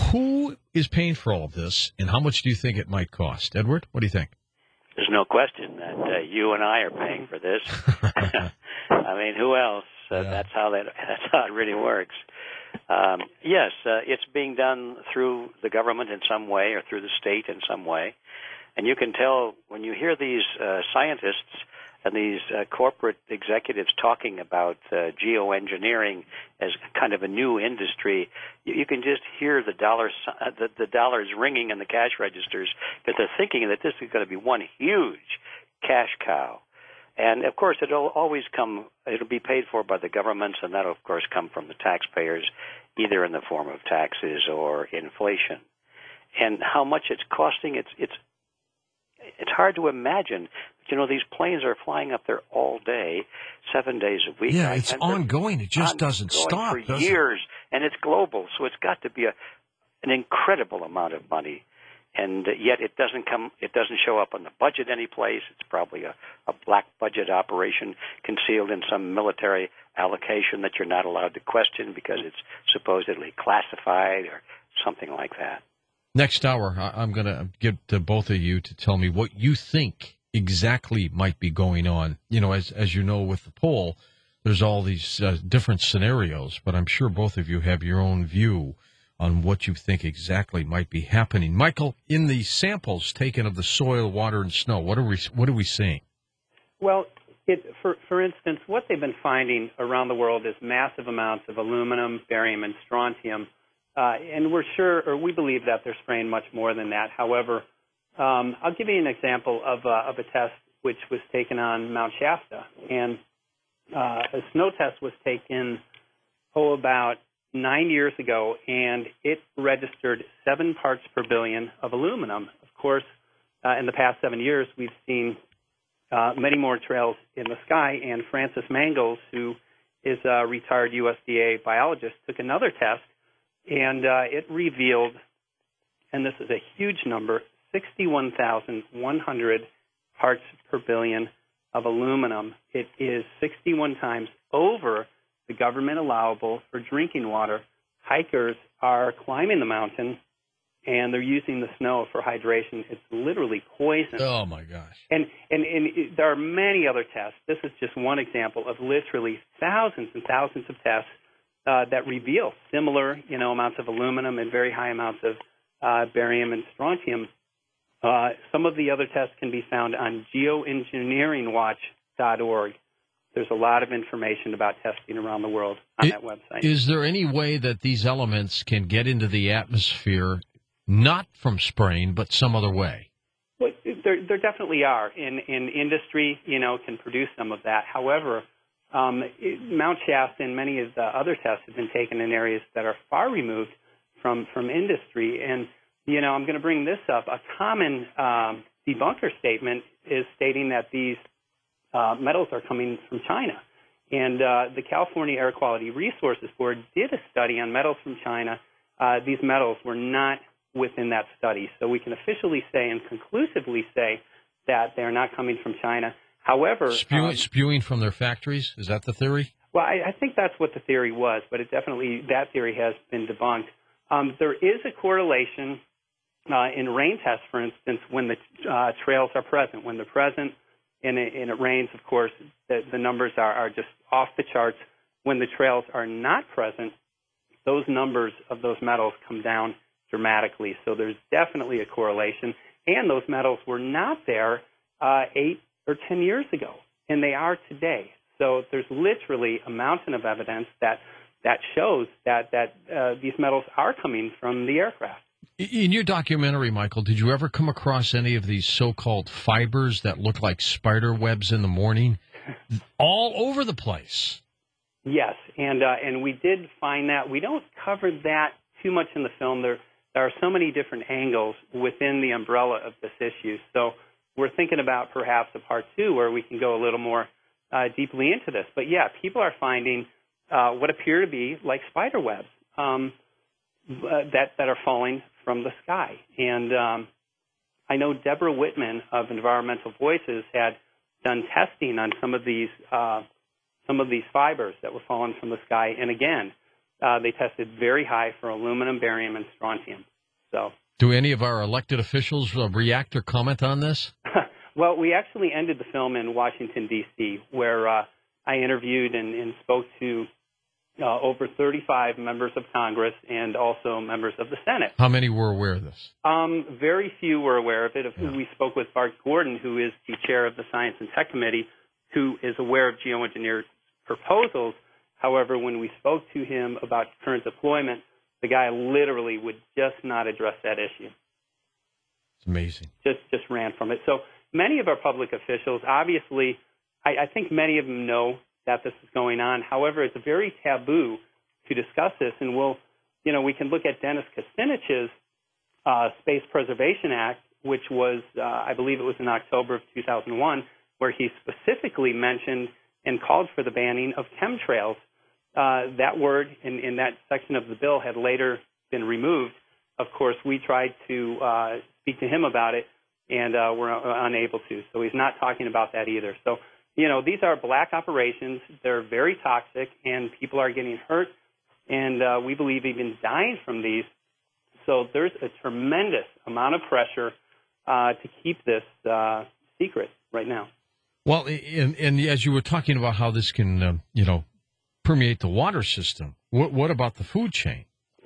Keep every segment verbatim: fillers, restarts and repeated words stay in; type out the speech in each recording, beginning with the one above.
Who is paying for all of this, and how much do you think it might cost? Edward, what do you think? There's no question that uh, you and I are paying for this. I mean, who else? Uh, Yeah. That's how that. That's how it really works. Um, yes, uh, it's being done through the government in some way, or through the state in some way, and you can tell when you hear these uh, scientists and these uh, corporate executives talking about uh, geoengineering as kind of a new industry. You, you can just hear the dollars, uh, the, the dollars ringing in the cash registers, because they're thinking that this is going to be one huge cash cow. And, of course, it'll always come, it'll be paid for by the governments, and that'll, of course, come from the taxpayers, either in the form of taxes or inflation. And how much it's costing, it's it's it's hard to imagine. But, you know, these planes are flying up there all day, seven days a week. Yeah, it's ongoing. It just doesn't stop, for does it? years, and it's global, so it's got to be a an incredible amount of money. And uh, yet it doesn't come. It doesn't show up on the budget any place. It's probably a, a black budget operation concealed in some military allocation that you're not allowed to question because it's supposedly classified or something like that. Next hour, I- I'm going to get to both of you to tell me what you think exactly might be going on. You know, as as you know, with the poll, there's all these uh, different scenarios, but I'm sure both of you have your own view on what you think exactly might be happening. Michael, in the samples taken of the soil, water, and snow, what are we what are we seeing? Well, it, for for instance, what they've been finding around the world is massive amounts of aluminum, barium, and strontium, uh, and we're sure, or we believe that they're spraying much more than that. However, um, I'll give you an example of uh, of a test which was taken on Mount Shasta, and uh, a snow test was taken oh about nine years ago, and it registered seven parts per billion of aluminum. Of course, uh, in the past seven years, we've seen uh, many more trails in the sky, and Francis Mangels, who is a retired U S D A biologist, took another test, and uh, it revealed, and this is a huge number, sixty-one thousand one hundred parts per billion of aluminum. It is sixty-one times over the government allowable for drinking water. Hikers are climbing the mountain, and they're using the snow for hydration. It's literally poison. Oh, my gosh. And, and, and it, there are many other tests. This is just one example of literally thousands and thousands of tests uh, that reveal similar, you know, amounts of aluminum and very high amounts of uh, barium and strontium. Uh, some of the other tests can be found on geoengineering watch dot org. There's a lot of information about testing around the world on it, that website. Is there any way that these elements can get into the atmosphere, not from spraying, but some other way? Well, there, there definitely are. In, in industry, you know, can produce some of that. However, um, it, Mount Shasta and many of the other tests have been taken in areas that are far removed from, from industry. And, you know, I'm going to bring this up. A common um, debunker statement is stating that these Uh, metals are coming from China. And uh, the California Air Quality Resources Board did a study on metals from China. Uh, these metals were not within that study. So we can officially say and conclusively say that they're not coming from China. However... Spewing, um, spewing from their factories? Is that the theory? Well, I, I think that's what the theory was, but it definitely, that theory has been debunked. Um, there is a correlation uh, in rain tests, for instance, when the uh, trails are present. When they're present, And it, and it rains, of course, the, the numbers are, are just off the charts. When the trails are not present, those numbers of those metals come down dramatically. So there's definitely a correlation. And those metals were not there uh, eight or ten years ago, and they are today. So there's literally a mountain of evidence that, that shows that, that uh, these metals are coming from the aircraft. In your documentary, Michael, did you ever come across any of these so-called fibers that look like spider webs in the morning? All over the place. Yes, and uh, and we did find that. We don't cover that too much in the film. There, there are so many different angles within the umbrella of this issue. So we're thinking about perhaps a part two where we can go a little more uh, deeply into this. But, yeah, people are finding uh, what appear to be like spider webs um, that, that are falling from the sky. And um, I know Deborah Whitman of Environmental Voices had done testing on some of these uh, some of these fibers that were falling from the sky. And again, uh, they tested very high for aluminum, barium, and strontium. So, do any of our elected officials uh, react or comment on this? Well, we actually ended the film in Washington, D C, where uh, I interviewed and, and spoke to uh, over thirty-five members of Congress and also members of the Senate. How many were aware of this? Um, very few were aware of it. Yeah. We spoke with Bart Gordon, who is the chair of the Science and Tech Committee, who is aware of geoengineered proposals. However, when we spoke to him about current deployment, the guy literally would just not address that issue. It's amazing. Just just ran from it. So many of our public officials, obviously, I, I think many of them know that this is going on. However, it's very taboo to discuss this, and we'll, you know, we can look at Dennis Kustinich's uh, Space Preservation Act, which was, uh, I believe it was in October of two thousand one, where he specifically mentioned and called for the banning of chemtrails. Uh, that word in, in that section of the bill had later been removed. Of course, we tried to uh, speak to him about it, and uh, we're unable to. So he's not talking about that either. So, you know, these are black operations. They're very toxic, and people are getting hurt, and uh, we believe even dying from these. So there's a tremendous amount of pressure uh, to keep this uh, secret right now. Well, and, and as you were talking about how this can, uh, you know, permeate the water system, what, what about the food chain?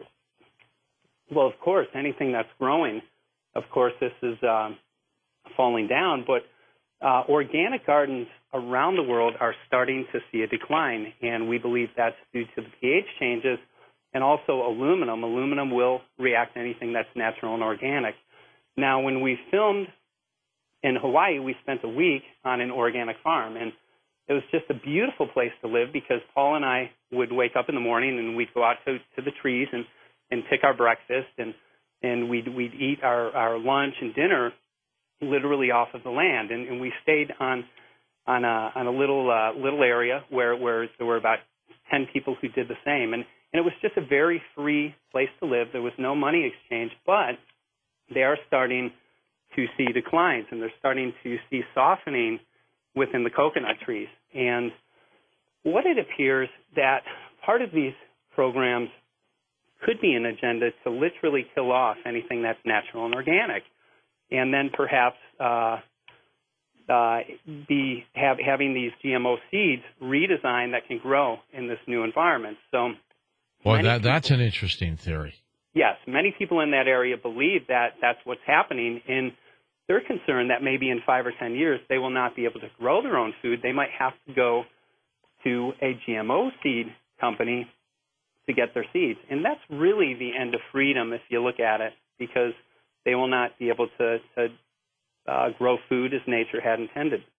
Well, of course, anything that's growing, of course, this is um, falling down. But uh, organic gardens around the world are starting to see a decline, and we believe that's due to the pH changes and also aluminum. Aluminum will react to anything that's natural and organic. Now, when we filmed in Hawaii, we spent a week on an organic farm, and it was just a beautiful place to live because Paul and I would wake up in the morning and we'd go out to, to the trees and, and pick our breakfast, and, and we'd, we'd eat our, our lunch and dinner literally off of the land. And, and we stayed on on a, on a little uh, little area where, where there were about ten people who did the same. And, and it was just a very free place to live. There was no money exchange, but they are starting to see declines, and they're starting to see softening within the coconut trees. And what it appears that part of these programs could be an agenda to literally kill off anything that's natural and organic, and then perhaps uh, uh, be have, having these G M O seeds redesigned that can grow in this new environment. So, well, that, people, that's an interesting theory. Yes, many people in that area believe that that's what's happening, and they're concerned that maybe in five or ten years they will not be able to grow their own food. They might have to go to a G M O seed company to get their seeds. And that's really the end of freedom if you look at it, because they will not be able to, to uh, grow food as nature had intended.